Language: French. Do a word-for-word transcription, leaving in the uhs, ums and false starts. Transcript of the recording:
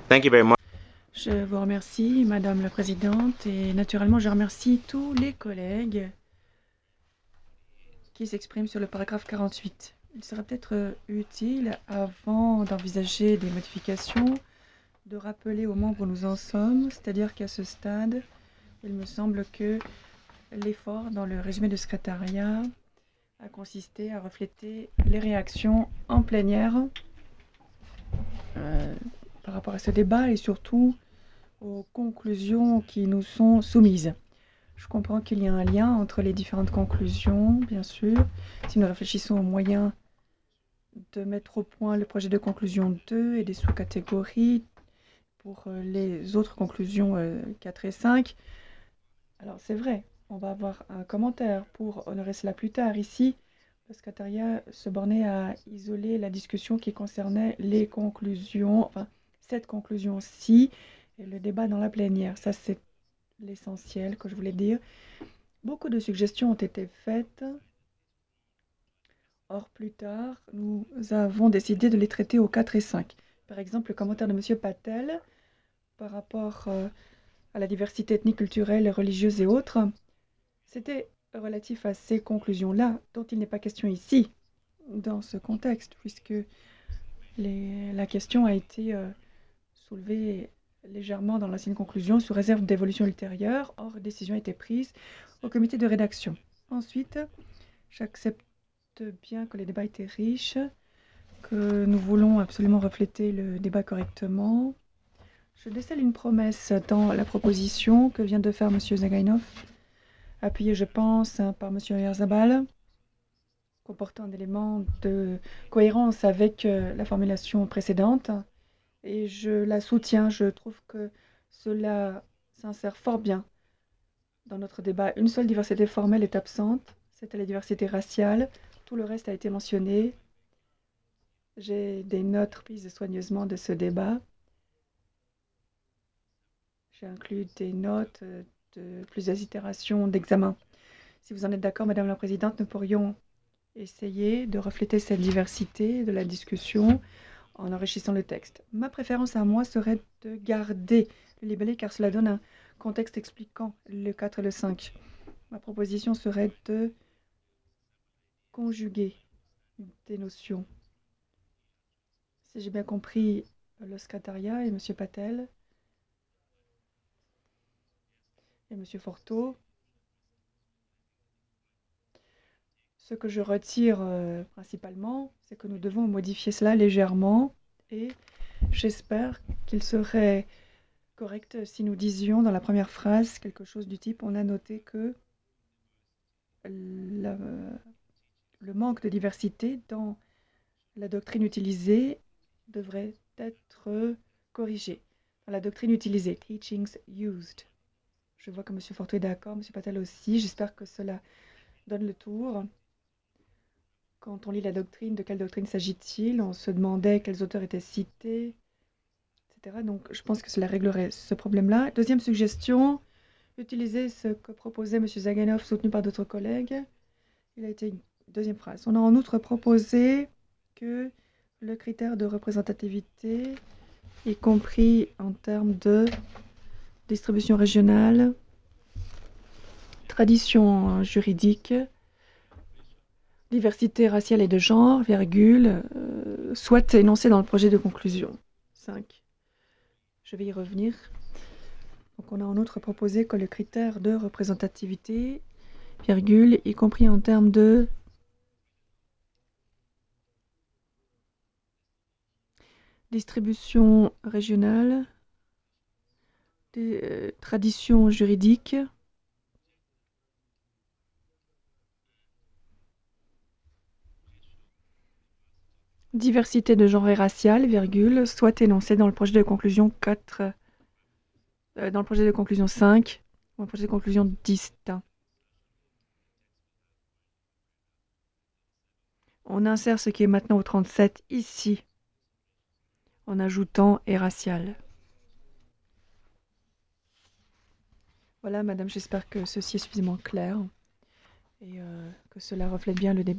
Thank you very much. Je vous remercie, Madame la Présidente, et naturellement, je remercie tous les collègues qui s'expriment sur le paragraphe quarante-huit. Il serait peut-être euh, utile, avant d'envisager des modifications, de rappeler aux membres où nous en sommes, c'est-à-dire qu'à ce stade, il me semble que l'effort dans le résumé du secrétariat a consisté à refléter les réactions en plénière euh, par rapport à ce débat et surtout aux conclusions qui nous sont soumises. Je comprends qu'il y a un lien entre les différentes conclusions, bien sûr. Si nous réfléchissons aux moyens de mettre au point le projet de conclusion deux et des sous-catégories pour euh, les autres conclusions euh, quatre et cinq, alors c'est vrai, on va avoir un commentaire pour honorer cela plus tard. Ici, le secrétariat se bornait à isoler la discussion qui concernait les conclusions, enfin cette conclusion-ci, et le débat dans la plénière. Ça, c'est l'essentiel que je voulais dire. Beaucoup de suggestions ont été faites. Or, plus tard, nous avons décidé de les traiter aux quatre et cinq. Par exemple, le commentaire de M. Patel par rapport euh, à la diversité ethnique, culturelle, religieuse et autres, c'était relatif à ces conclusions-là, dont il n'est pas question ici, dans ce contexte, puisque les- la question a été euh, soulevée légèrement dans l'ancienne conclusion sous réserve d'évolution ultérieure. Or, décision a été prise au comité de rédaction. Ensuite, j'accepte bien que les débats étaient riches, que nous voulons absolument refléter le débat correctement. Je décèle une promesse dans la proposition que vient de faire M. Zagainov, appuyée, je pense, par M. Oyarzabal, comportant un élément de cohérence avec euh, la formulation précédente. Et je la soutiens. Je trouve que cela s'insère fort bien dans notre débat. Une seule diversité formelle est absente, c'était la diversité raciale. Tout le reste a été mentionné. J'ai des notes prises soigneusement de ce débat. J'ai inclus des notes euh, de plusieurs itérations d'examen. Si vous en êtes d'accord, Madame la Présidente, nous pourrions essayer de refléter cette diversité de la discussion en enrichissant le texte. Ma préférence à moi serait de garder le libellé car cela donne un contexte expliquant le quatre et le cinq. Ma proposition serait de conjuguer des notions. Si j'ai bien compris le secrétariat et M. Patel et M. Forteau, ce que je retire euh, principalement, c'est que nous devons modifier cela légèrement et j'espère qu'il serait correct si nous disions dans la première phrase quelque chose du type on a noté que la- le manque de diversité dans la doctrine utilisée devrait être corrigé. Dans la doctrine utilisée, teachings used. Je vois que M. Forteau est d'accord, M. Patel aussi. J'espère que cela donne le tour. Quand on lit la doctrine, de quelle doctrine s'agit-il? On se demandait quels auteurs étaient cités, et cetera. Donc je pense que cela réglerait ce problème-là. Deuxième suggestion, utiliser ce que proposait M. Zaganov, soutenu par d'autres collègues. Il a été une deuxième phrase. On a en outre proposé que le critère de représentativité, y compris en termes de distribution régionale, tradition juridique, diversité raciale et de genre, virgule, euh, soit énoncé dans le projet de conclusion. cinq. Je vais y revenir. Donc on a en outre proposé que le critère de représentativité, virgule, y compris en termes de distribution régionale, des euh, traditions juridiques, diversité de genre et raciale, virgule, soit énoncé dans le projet de conclusion quatre, euh, dans le projet de conclusion cinq, ou un projet de conclusion distinct. On insère ce qui est maintenant au trente-sept ici, en ajoutant et racial. Voilà, madame, j'espère que ceci est suffisamment clair et euh, que cela reflète bien le débat.